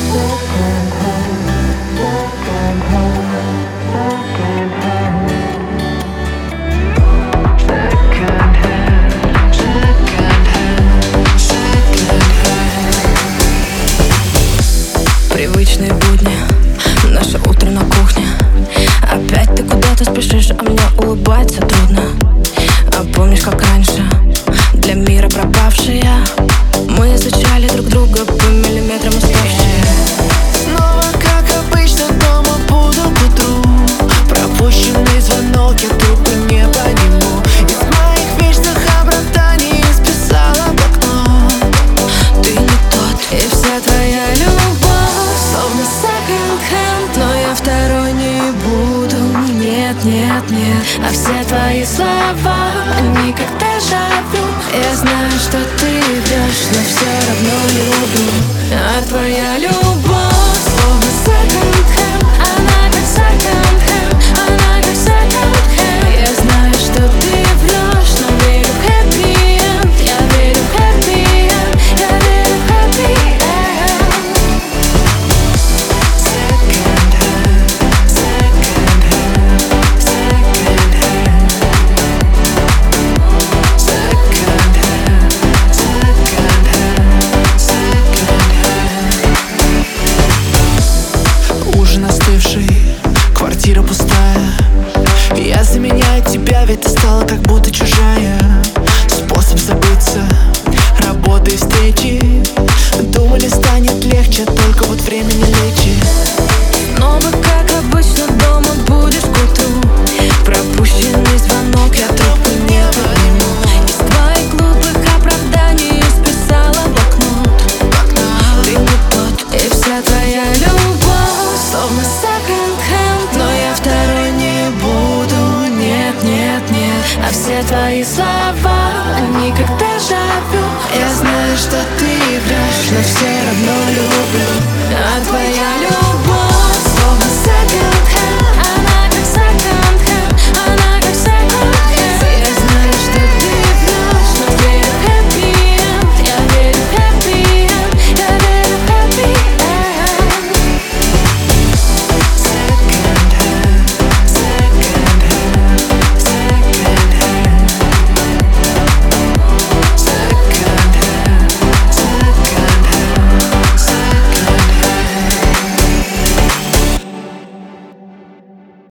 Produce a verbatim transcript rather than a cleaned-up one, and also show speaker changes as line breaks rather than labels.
Привычные будни, наше утро на кухне. Опять ты куда-то спешишь, а мне улыбаться трудно. А помнишь, как раньше, для мира пропавшие, мы изучали друг друга по миллиметрам уставшие.
Снова, как обычно, дома буду к утру. Пропущенный звонок, я трубку не подниму. Из моих вечных оправданий списала в окно.
Ты не тот, и вся твоя любовь словно секонд-хенд, но я второй не буду. Нет, нет, нет. А все твои слова, они как дежавю. Я знаю, что ты врешь, но все равно люблю. А твоя любовь словно секонд-хенд, она как секонд-хенд, она как секонд-хенд. Я знаю, что ты врешь, но верю в happy end. Я верю в happy end, я верю в happy end.
Second-hand, second-hand, second-hand. Second-hand, second-hand, second-hand. Ужин остывший, квартира пустая. Я заменяю тебя, ведь ты стала как будто чужая. Способ забыться, работа и встречи. Думали, станет легче, только вот время не лечит.
Снова, как обычно, дома будешь к утру. Пропущенный звонок, я трубку не подниму. Из твоих глупых оправданий списала блокнот. Ты не тот, и вся твоя любовь словно секонд-хенд, но я второй не буду. Нет, нет, нет. А все твои слова, они как дежавю. Я знаю, что ты